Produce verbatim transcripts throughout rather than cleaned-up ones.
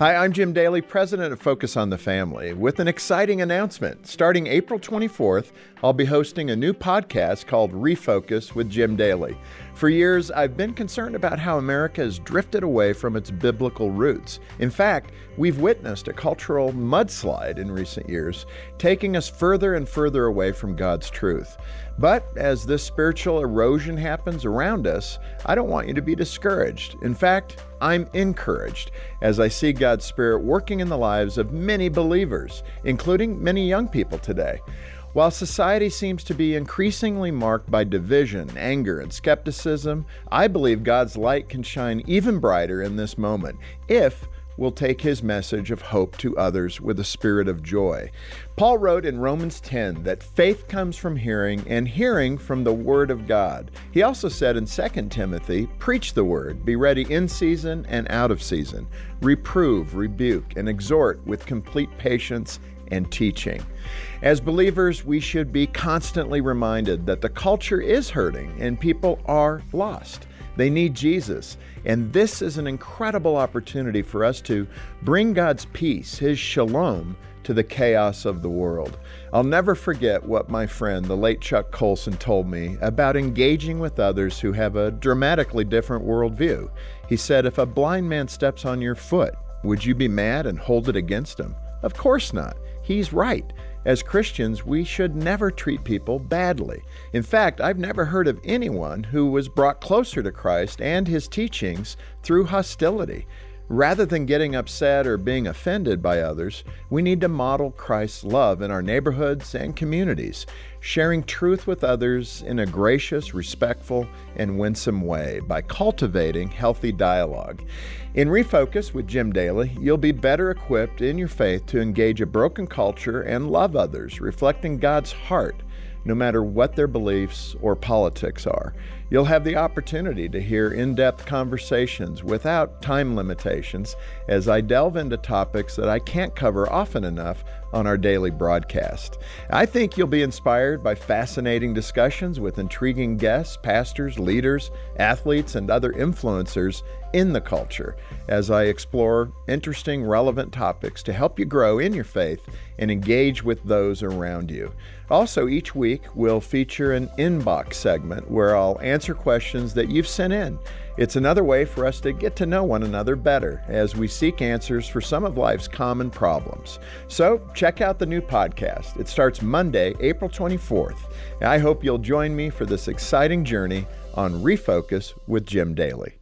Hi, I'm Jim Daly, president of Focus on the Family, with an exciting announcement. Starting April twenty-fourth, I'll be hosting a new podcast called Refocus with Jim Daly. For years, I've been concerned about how America has drifted away from its biblical roots. In fact, we've witnessed a cultural mudslide in recent years, taking us further and further away from God's truth. But as this spiritual erosion happens around us, I don't want you to be discouraged. In fact, I'm encouraged as I see God's Spirit working in the lives of many believers, including many young people today. While society seems to be increasingly marked by division, anger, and skepticism, I believe God's light can shine even brighter in this moment if we'll take His message of hope to others with a spirit of joy. Paul wrote in Romans ten that faith comes from hearing, and hearing from the Word of God. He also said in Second Timothy, preach the Word, be ready in season and out of season, reprove, rebuke, and exhort with complete patience and teaching. As believers, we should be constantly reminded that the culture is hurting and people are lost. They need Jesus, and this is an incredible opportunity for us to bring God's peace, His shalom, to the chaos of the world. I'll never forget what my friend, the late Chuck Colson, told me about engaging with others who have a dramatically different worldview. He said, if a blind man steps on your foot, would you be mad and hold it against him? Of course not. He's right. As Christians, we should never treat people badly. In fact, I've never heard of anyone who was brought closer to Christ and His teachings through hostility. Rather than getting upset or being offended by others, we need to model Christ's love in our neighborhoods and communities, sharing truth with others in a gracious, respectful, and winsome way by cultivating healthy dialogue. In Refocus with Jim Daly, you'll be better equipped in your faith to engage a broken culture and love others, reflecting God's heart, no matter what their beliefs or politics are. You'll have the opportunity to hear in-depth conversations without time limitations as I delve into topics that I can't cover often enough on our daily broadcast. I think you'll be inspired by fascinating discussions with intriguing guests, pastors, leaders, athletes, and other influencers in the culture as I explore interesting, relevant topics to help you grow in your faith and engage with those around you. Also, each week we'll feature an inbox segment where I'll answer questions that you've sent in. It's another way for us to get to know one another better as we seek answers for some of life's common problems. So check out the new podcast. It starts Monday, April twenty-fourth. I hope you'll join me for this exciting journey on Refocus with Jim Daly.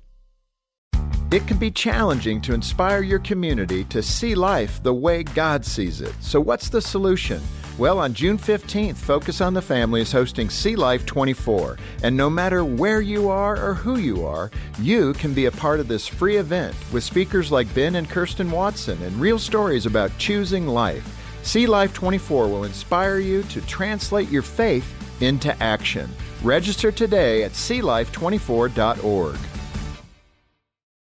It can be challenging to inspire your community to see life the way God sees it. So what's the solution? Well, on June fifteenth, Focus on the Family is hosting See Life twenty-four. And no matter where you are or who you are, you can be a part of this free event with speakers like Ben and Kirsten Watson and real stories about choosing life. See Life twenty-four will inspire you to translate your faith into action. Register today at see life twenty-four dot org.